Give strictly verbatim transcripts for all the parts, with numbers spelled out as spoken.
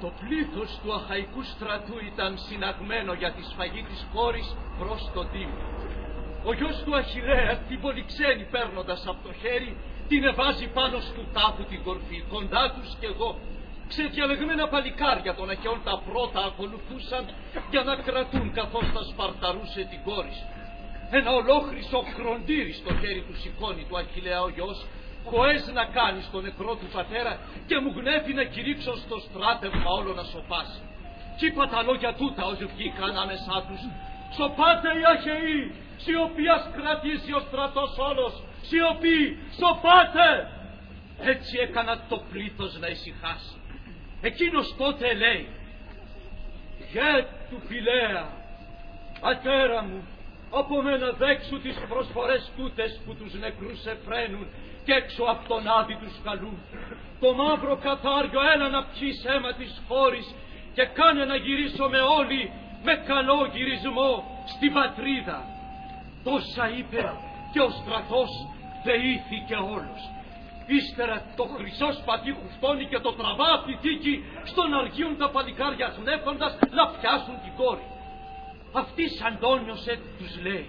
Το πλήθος του αχαϊκού στρατού ήταν συναγμένο για τη σφαγή της κόρης προς το τίμιο. Ο γιος του Αχιλλέα την πολυξένη παίρνοντας από το χέρι, την εβάζει πάνω στου τάφου την κορφή. Κοντά τους κι εγώ, ξεδιαλεγμένα παλικάρια των Αχαιών τα πρώτα ακολουθούσαν για να κρατούν καθώς τα σπαρταρούσε την κόρη. Ένα ολόχρυσο χροντήρι στο χέρι του σηκώνει του Αχιλλέα ο γιος, χωές να κάνει στον νεκρό του πατέρα, και μου γνέφει να κηρύξω στο στράτευμα όλο να σωπάσει. Κι είπα τα λόγια τούτα ως βγήκαν ανάμεσά τους. Σωπάτε οι Αχαιοί, σιωπή ας κρατήσει ο στρατός όλος, σιωπή, σωπάτε! Έτσι έκανα το πλήθος να ησυχάσει. Εκείνος τότε λέει: «Γε του Πηλαία, πατέρα μου, από μένα δέξου τις προσφορές τούτες που τους νεκρούς εφραίνουν κι έξω από τον άδει τους καλούν. Το μαύρο κατάριο έλα να πιείς αίμα της χώρης και κάνε να γυρίσουμε όλοι με καλό γυρισμό στην πατρίδα». Τόσα είπε και ο στρατός δεήθηκε όλος. Ύστερα το χρυσό σπαθί χουστώνει και το τραβά απ' τη θήκη, στον αργίον τα παλικάρια γνέφοντας να πιάσουν την κόρη. Αυτής Αντώνιος τους λέει: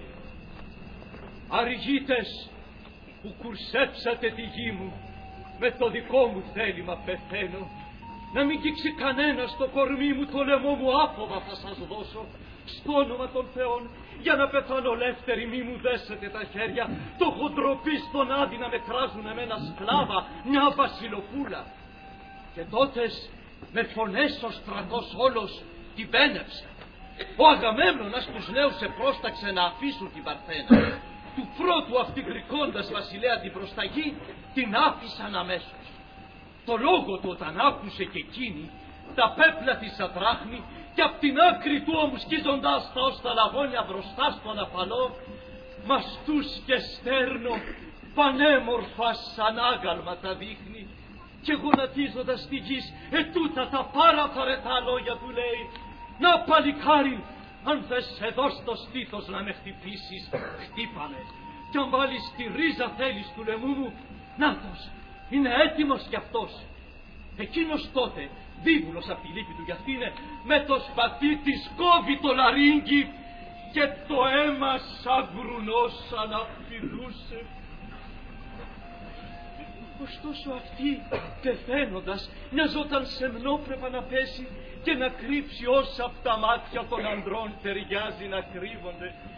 «Αργίτες που κουρσέψατε τη γη μου, με το δικό μου θέλημα πεθαίνω. Να μην κύξει κανένα στο κορμί μου, το λαιμό μου άφοβα θα σας δώσω. Στο όνομα των Θεών, για να πεθάνω ελεύθερη, μη μου δέσετε τα χέρια. Το έχω ντροπή στον άδει να με κράζουν εμένα σκλάβα, μια βασιλοπούλα». Και τότες με φωνές ο στρατός όλος την πένεψε. Ο Αγαμέμνονας τους νέους επρόσταξε να αφήσουν την Παρθένα. Του πρώτου αυτιγρικώντας βασιλέα την προσταγή, την άφησαν αμέσως. Το λόγο του όταν άκουσε και εκείνη, τα πέπλα της ατράχνη, και απ' την άκρη του ώμου σκίζοντας τα ως τα λαγόνια μπροστά στον αφαλό, μαστούς και στέρνο, πανέμορφα σαν άγαλμα τα δείχνει, και γονατίζοντας τη γης, ετούτα τα πάρα βαρετά λόγια του λέει: «Να, παλικάρι, αν θες εδώ στο στήθος να με χτυπήσεις, χτύπαμε. Κι αν βάλεις τη ρίζα θέλεις του λαιμού μου, νάτος, είναι έτοιμος κι αυτός». Εκείνος τότε, δίβουλος απ' τη λύπη του γι' αυτήν, με το σπαθί της κόβει το λαρύγγι και το αίμα σαν γρουνός αναφυλούσε. Ωστόσο αυτή, πεθαίνοντας, μοιαζόταν σεμνόπρεπα να πέσει και να κρύψει όσα απ' τα μάτια των ανδρών ταιριάζει να κρύβονται.